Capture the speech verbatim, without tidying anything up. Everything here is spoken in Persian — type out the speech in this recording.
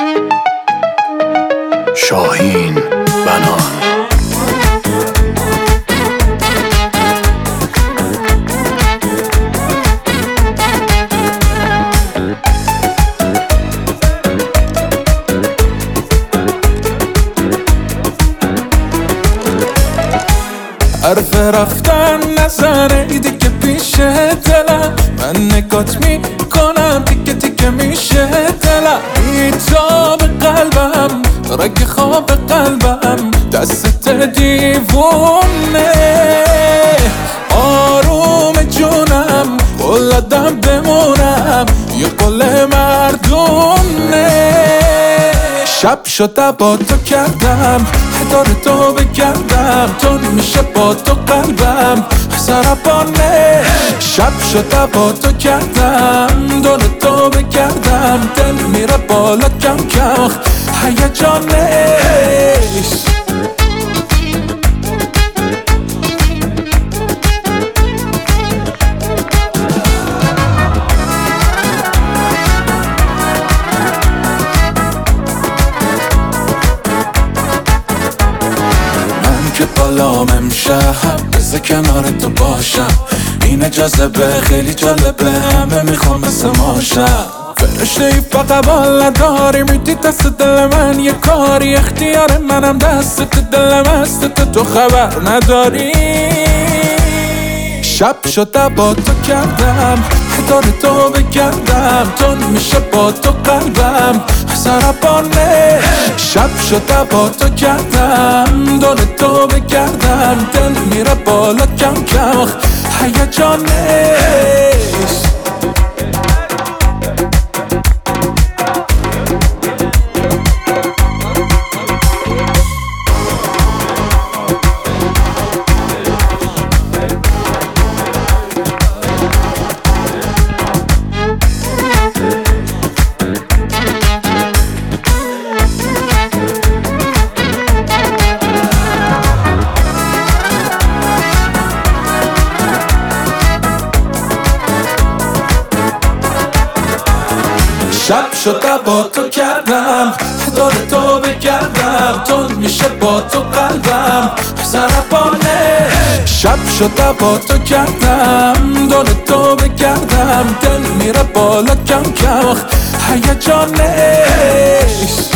شاهین بنان. حرف رفتن نزنه دیگه پیش دلم، من نگات میکنم تیکه تیکه میشه دلم. بیتاب قلبم رگ خواب قلبم دست دیوونه، آروم جونم قلدم بمونم یه قل مردونه. شب شده با تو کردم دار تو بگردم، تو میشه با تو قلبم سرپانه. شب شده با تو کردم دار تو بگردم، دل میره بالا کم کم هیجانش. که بالام امشب بذار کنار تو باشم، این جذبه خیلی جالبه، همه میخوام مثل ماشم. فرشته ای فقط بال نداری، میدی دست دل من یه کاری، اختیار منم دست دلم است تو خبر نداری. شب شده با تو کردم دار تو بگردم، تو میشه با تو قلبم سرپانه. شب شده با تو کردم دار تو بگردم، دل میره بالا کم کم هیجانش. شب شده با تو کردم دار تو بگردم، تو میشه با تو قلبم سرپانه. شب شده با تو کردم دار تو بگردم، دل میره بالا کم کم هیجانش.